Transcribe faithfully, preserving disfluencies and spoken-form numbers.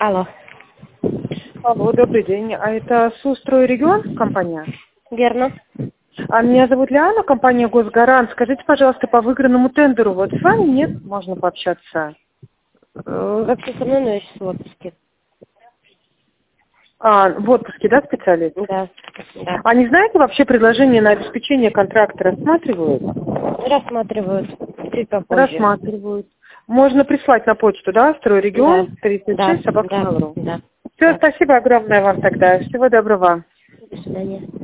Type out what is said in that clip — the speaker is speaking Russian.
Алло. Алло, добрый день. А это Сустройрегион компания? Верно. А меня зовут Лиана, компания Госгарант. Скажите, пожалуйста, по выигранному тендеру, вот с вами нет, можно пообщаться? Э, Вообще со мной, но я сейчас в отпуске. А, в отпуске, да, специалист? Да. Да. А не знаете, вообще предложение на обеспечение контракта рассматривают? Рассматривают. Чуть попозже. Рассматривают. Можно прислать на почту, да, Стройрегион, Да. тридцать Да. шесть, собака Да. Mail.ru. Да. Все, Да. спасибо огромное вам тогда. Всего доброго. До свидания.